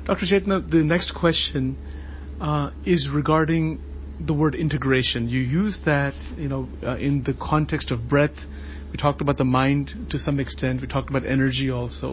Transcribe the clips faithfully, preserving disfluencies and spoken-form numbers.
Doctor Chetna, the next question uh, is regarding the word integration. You use that, you know, uh, in the context of breath. We talked about the mind to some extent. We talked about energy also.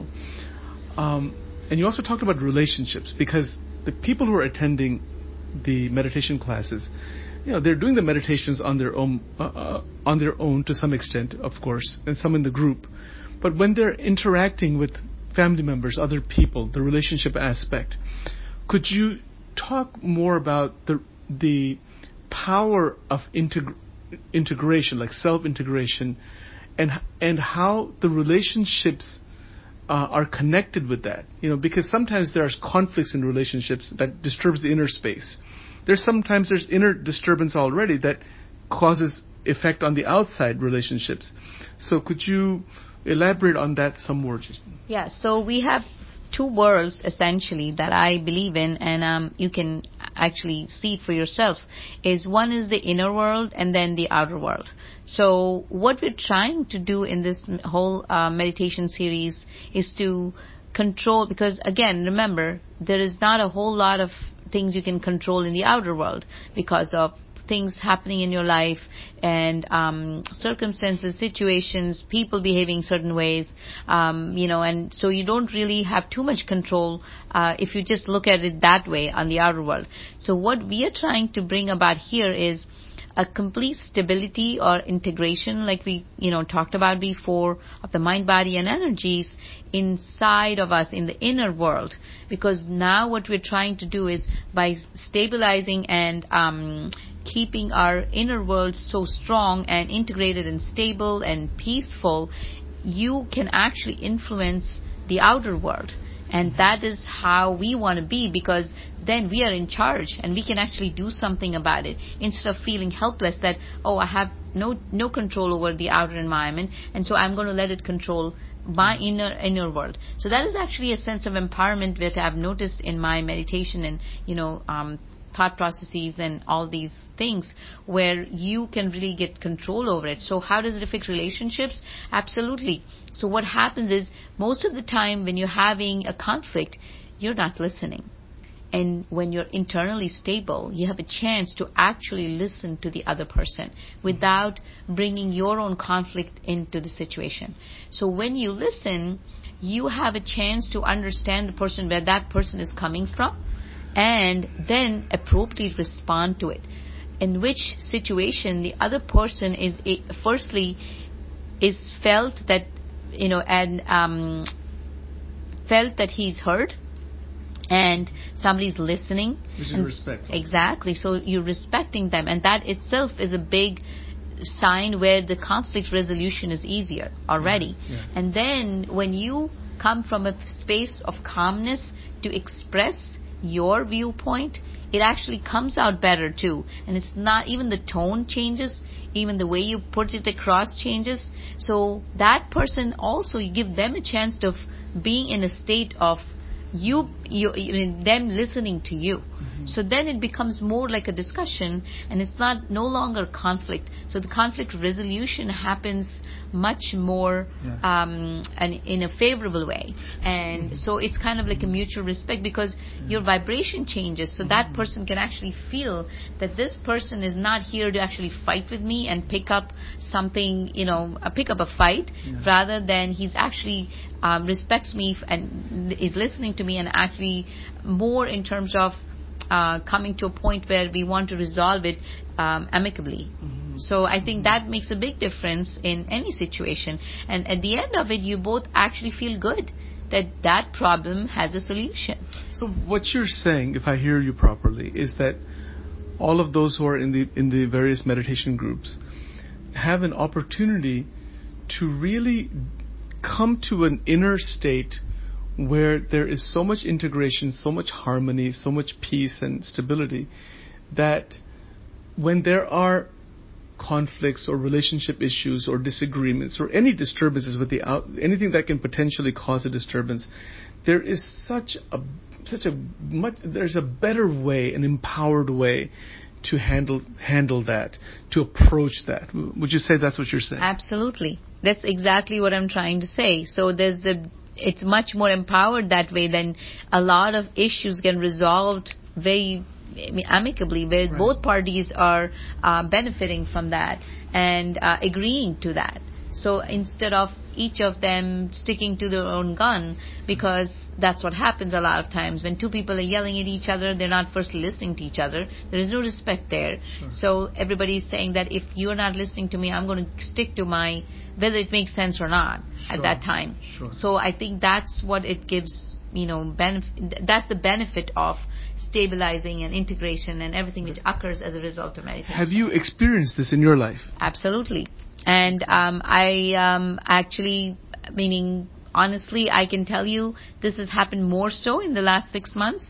Um, and you also talked about relationships, because the people who are attending the meditation classes, you know, they're doing the meditations on their own, uh, uh, on their own to some extent, of course, and some in the group. But when they're interacting with family members, other people, the relationship aspect, could you talk more about the the power of integ- integration, like self-integration, and and how the relationships uh, are connected with that? You know, because sometimes there's conflicts in relationships that disturbs the inner space. There's sometimes there's inner disturbance already that causes effect on the outside relationships. So could you elaborate on that some more? Yeah, so we have two worlds essentially that I believe in, and um, you can actually see it for yourself. Is one is the inner world and then the outer world. So what we're trying to do in this whole uh, meditation series is to control, because again, remember, there is not a whole lot of things you can control in the outer world because of things happening in your life and um, circumstances, situations, people behaving certain ways, um, you know, and so you don't really have too much control uh, if you just look at it that way on the outer world. So what we are trying to bring about here is a complete stability or integration, like we, you know, talked about before, of the mind, body, and energies inside of us in the inner world. Because now what we're trying to do is by stabilizing and um, keeping our inner world so strong and integrated and stable and peaceful, you can actually influence the outer world. And that is how we want to be, because then we are in charge and we can actually do something about it instead of feeling helpless that, oh, I have no no control over the outer environment, and so I'm going to let it control my inner inner world. So that is actually a sense of empowerment that I've noticed in my meditation and, you know, um, thought processes and all these things where you can really get control over it. So how does it affect relationships? Absolutely. So what happens is most of the time when you're having a conflict, you're not listening. And when you're internally stable, you have a chance to actually listen to the other person without bringing your own conflict into the situation. So when you listen, you have a chance to understand the person, where that person is coming from, and then appropriately respond to it. In which situation the other person is, firstly, is felt that, you know, and um, felt that he's heard, and somebody's listening. Which is and respect. Exactly. So you're respecting them, and that itself is a big sign where the conflict resolution is easier already. Yeah. Yeah. And then when you come from a space of calmness to express your viewpoint, it actually comes out better too. And it's not, even the tone changes, even the way you put it across changes. So that person also, you give them a chance of being in a state of you, you, you them listening to you. Mm-hmm. So then it becomes more like a discussion, and it's not no longer conflict. So the conflict resolution happens much more yeah. um, and in a favorable way. And mm-hmm. so it's kind of like a mutual respect, because mm-hmm. your vibration changes. So mm-hmm. that person can actually feel that this person is not here to actually fight with me and pick up something, you know, uh, pick up a fight, yeah. rather than he's actually um, respects me and is listening to me, and actually more in terms of uh, coming to a point where we want to resolve it um, amicably. Mm-hmm. So I think mm-hmm. that makes a big difference in any situation. And at the end of it, you both actually feel good that that problem has a solution. So what you're saying, if I hear you properly, is that all of those who are in the in the various meditation groups have an opportunity to really come to an inner state where there is so much integration, so much harmony, so much peace and stability, that when there are conflicts or relationship issues or disagreements or any disturbances with the out, anything that can potentially cause a disturbance, there is such a such a much there's a better way, an empowered way to handle handle that, to approach that. Would you say that's what you're saying? Absolutely. That's exactly what I'm trying to say. So there's the it's much more empowered that way. Then a lot of issues get resolved very amicably, where Right. both parties are uh, benefiting from that and uh, agreeing to that. So instead of each of them sticking to their own gun, because that's what happens a lot of times when two people are yelling at each other, they're not first listening to each other. There is no respect there. Sure. So everybody's saying that if you're not listening to me, I'm going to stick to my, whether it makes sense or not Sure. at that time. Sure. So I think that's what it gives, you know, benef- that's the benefit of stabilizing and integration and everything which occurs as a result of meditation. Have you experienced this in your life? Absolutely. And um, I um, actually, meaning honestly, I can tell you this has happened more so in the last six months.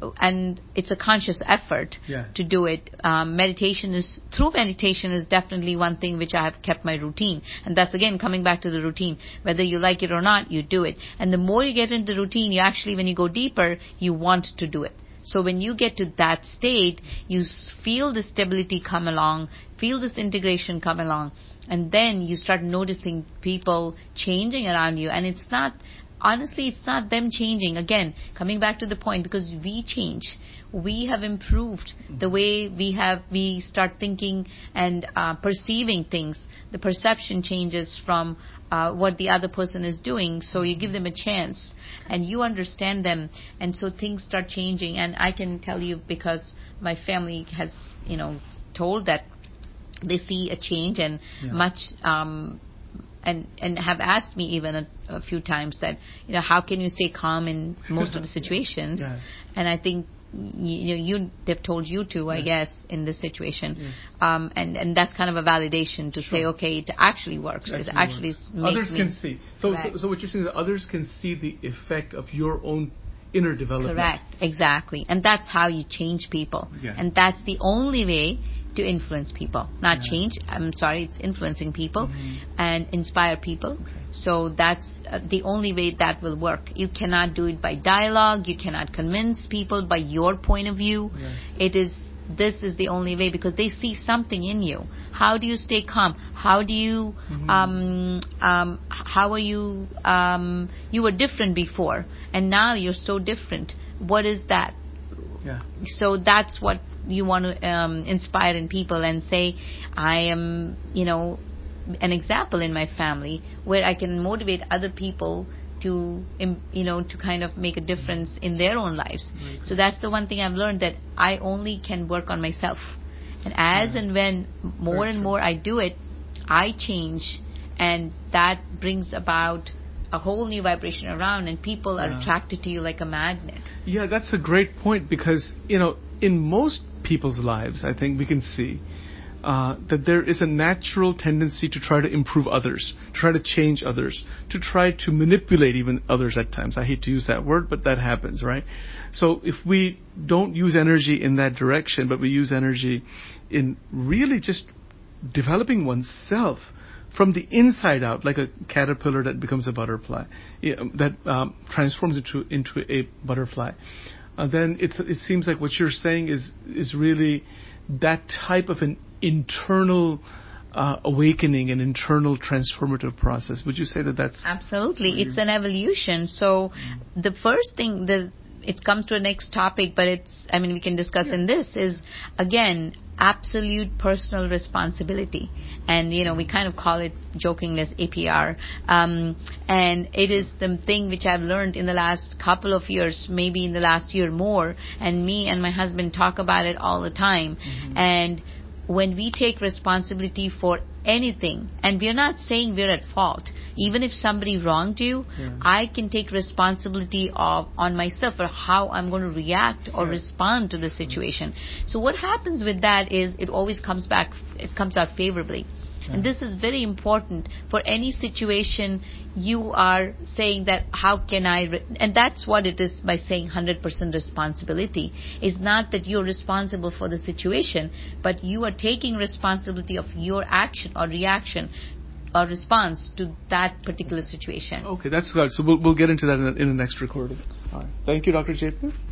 And it's a conscious effort Yeah. to do it. Um, meditation is, through meditation is definitely one thing which I have kept my routine. And that's again coming back to the routine. Whether you like it or not, you do it. And the more you get into the routine, you actually, when you go deeper, you want to do it. So when you get to that state, you feel the stability come along, feel this integration come along, and then you start noticing people changing around you. And it's not, honestly, it's not them changing. Again, coming back to the point, because we change. We have improved the way we have, we start thinking and uh, perceiving things. The perception changes from uh, what the other person is doing. So you give them a chance and you understand them. And so things start changing. And I can tell you, because my family has, you know, told that they see a change and Yeah. much, um, and and have asked me even a, a few times that, you know, how can you stay calm in most of the situations? Yeah. And I think, you know, you they've told you to, I Yes. guess, in this situation. Yes. Um, and, and that's kind of a validation to Sure. say, okay, it actually works. It actually works. makes Others me can see. So, so, correct. so what you're saying is that others can see the effect of your own inner development. Correct, exactly. And that's how you change people. Yeah. And that's the only way to influence people. Not Yeah. change, I'm sorry, it's influencing people Mhm. and inspire people. Okay. So that's uh, the only way that will work. You cannot do it by dialogue. You cannot convince people by your point of view. Yeah. It is, this is the only way, because they see something in you. How do you stay calm? How do you, Mhm. um, um, how are you, um, you were different before and now you're so different. What is that? Yeah. So that's what you want to um, inspire in people and say, I am, you know, an example in my family where I can motivate other people to, im- you know, to kind of make a difference in their own lives. Very So that's the one thing I've learned, that I only can work on myself. And as Yeah. and when more Very and true. more I do it, I change, and that brings about a whole new vibration around, and people are Yeah. attracted to you like a magnet. Yeah, that's a great point, because, you know, in most people's lives, I think we can see uh, that there is a natural tendency to try to improve others, to try to change others, to try to manipulate even others at times. I hate to use that word, but that happens, right? So if we don't use energy in that direction, but we use energy in really just developing oneself from the inside out, like a caterpillar that becomes a butterfly, yeah, that um, transforms into into a butterfly, uh, then it's, it seems like what you're saying is is really that type of an internal uh, awakening, an internal transformative process. Would you say that that's Absolutely. It's an evolution. So the first thing, the it comes to a next topic, but it's, I mean, we can discuss in this, is, again, absolute personal responsibility. And, you know, we kind of call it jokingly as A P R. Um, and it is the thing which I've learned in the last couple of years, maybe in the last year more. And me and my husband talk about it all the time. Mhm. And when we take responsibility for anything, and we're not saying we're at fault, even if somebody wronged you, Yeah. I can take responsibility of on myself for how I'm going to react or Yeah. respond to the situation. So what happens with that is it always comes back, it comes out favorably. And this is very important for any situation you are saying that how can I, re- and that's what it is by saying one hundred percent responsibility. It's not that you're responsible for the situation, but you are taking responsibility of your action or reaction or response to that particular situation. Okay, that's good. So we'll, we'll get into that in, the- in the next recording. All right. Thank you, Doctor Chaitanya.